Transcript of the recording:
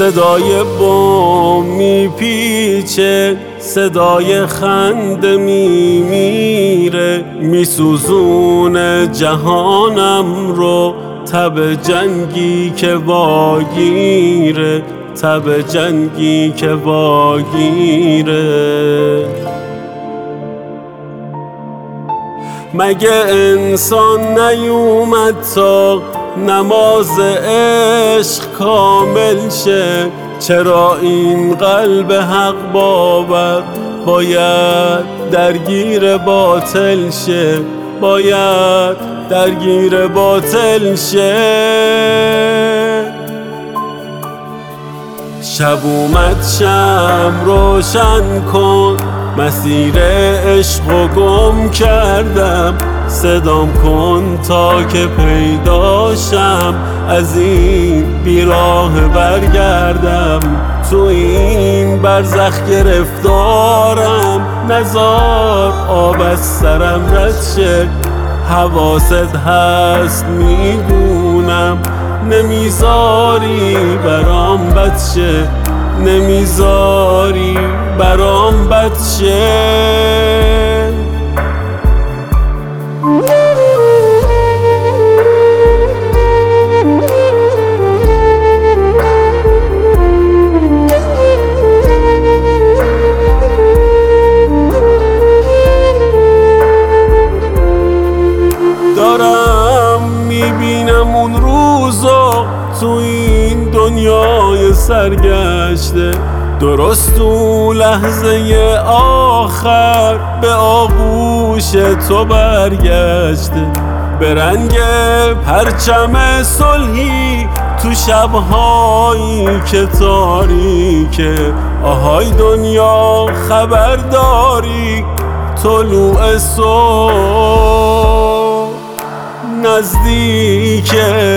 صدای بم میپیچه، صدای خنده میمیره، میسوزونه جهانم رو تب جنگی که واگیره، تب جنگی که واگیره. مگه انسان نیومد تا نماز عشق کامل شه؟ چرا این قلب حق باور باید درگیر باطل شه؟ باید درگیر باطل شه. شب اومد شم روشن کن، مسیر عشقو گم کردم، صدام کن تا که پیداشم، از این بیراه برگردم. تو این برزخ گرفتارم، نزار آب از سرم رد شه. حواست هست میدونم، نمیذاری برام بد شه، نمیذاری برام بد شه. دارم میبینم اون روزو تو این دنیای سرگشته، درست تو لحظه آخر به آغوش تو برگشته. به رنگ پرچم صلحی تو شبهایی که تاریکه، آهای دنیا خبرداری طلوع صبح نزدیکه.